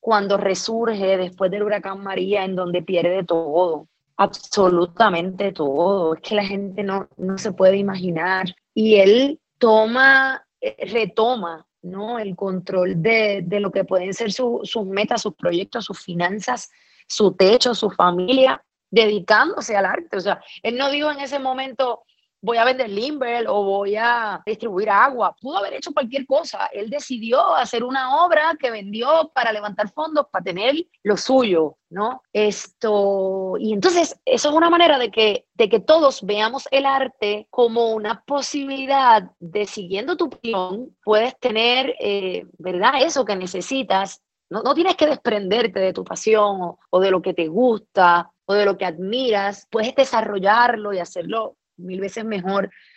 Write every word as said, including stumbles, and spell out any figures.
cuando resurge después del huracán María, en donde pierde todo, absolutamente todo. Es que la gente no, no se puede imaginar. Y él toma, eh, retoma, ¿no?, el control de, de lo que pueden ser su, sus metas, sus proyectos, sus finanzas, su techo, su familia, dedicándose al arte. O sea, él no dijo en ese momento, voy a vender Limber o voy a distribuir agua. Pudo haber hecho cualquier cosa. Él decidió hacer una obra que vendió para levantar fondos, para tener lo suyo, ¿no? Esto, y entonces eso es una manera de que, de que todos veamos el arte como una posibilidad de, siguiendo tu pasión, puedes tener, eh, ¿verdad?, eso que necesitas. No, no tienes que desprenderte de tu pasión o, o de lo que te gusta o de lo que admiras. Puedes desarrollarlo y hacerlo mil veces mejor